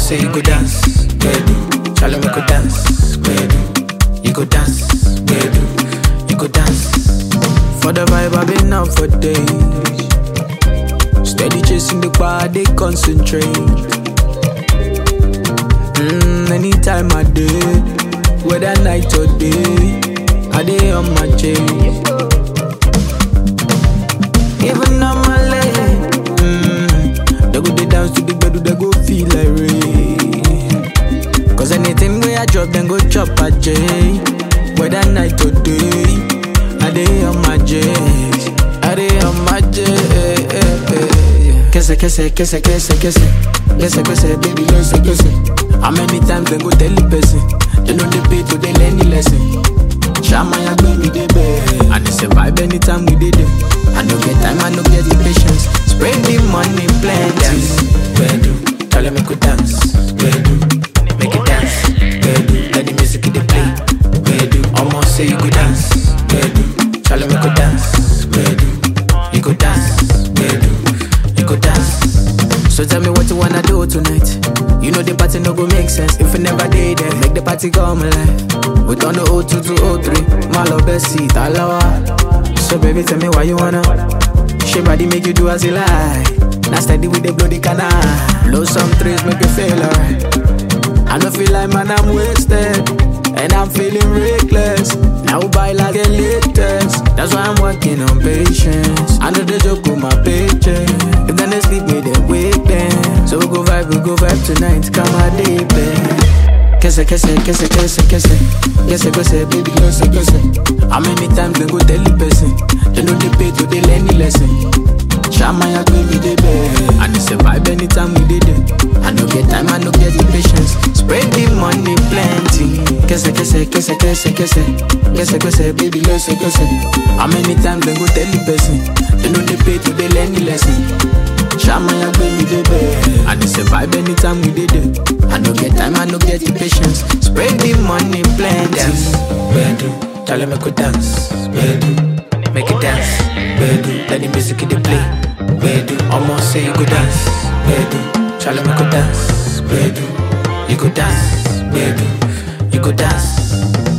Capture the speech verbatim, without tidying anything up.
say you go dance, bedu. Charlie me go dance, bedu. You go dance, bedu. You go dance. For the vibe I've been out for days. Steady chasing the bar, they concentrate. Mm, anytime I day, whether night or day, I day on my chase. Even on my leg, mm, they go they dance to the bed, they go feel like rain. Cause anything where I drop, then go chop a J. Whether night or day, I day on my chase. I day on my chase. Kese, kese, kese, kese, kese. Kese, kese, baby, kese, kese. How many times they go tell the person? They know they pay to they learn the lesson. Shama ya baby, they beg. And it's a vibe anytime we did it. I no get time, I no get the patience. Spread the money, plenty. Bedu, tell them I could dance. Bedu, make it dance. Bedu, let the music they play. Bedu, almost say you could dance. Bedu, tell them I could dance. Bedu, you could dance. Bedu, you could dance. So tell me what you wanna do tonight. You know the party no go make sense if you never did it. Make the party come alive. We turn the oh two to oh three. My love best seat, alawa. So baby, tell me why you wanna. She body make you do as you like. Now steady with the bloody canal. Blow some trees, make you feel alright. I don't feel like man, I'm wasted. And I'm feeling reckless. Now buy like a latest. That's why I'm working on patience. I know the joke with my paycheck. If then they sleep me, then wake them. So we go vibe, we go vibe tonight. Come on, deep, babe. Kese, kese, kese, kese, kese. Kese, kese, baby, kese, kese. How many times they go tell the person? They know they pay to they learn the lesson. Shama ya baby, they beg. And it's a vibe anytime we did it. I no get time, I no get the patience. Spread the money plenty. Kese, kese, kese, kese, kese. Kese, kese, baby, kese, kese. How many times they go tell the person? They know they pay to they learn the lesson. Shama ya baby, they beg. And it's a vibe anytime we did it. I no get time, I no get the patience. Spread the money plenty. Dance, bedu, tell them I could dance. Bedu, make it dance. Bedu, let the music they play. Bedu, almost say you go dance. Bedu, tell them I could dance. Bedu, you go dance. Bedu, you go dance.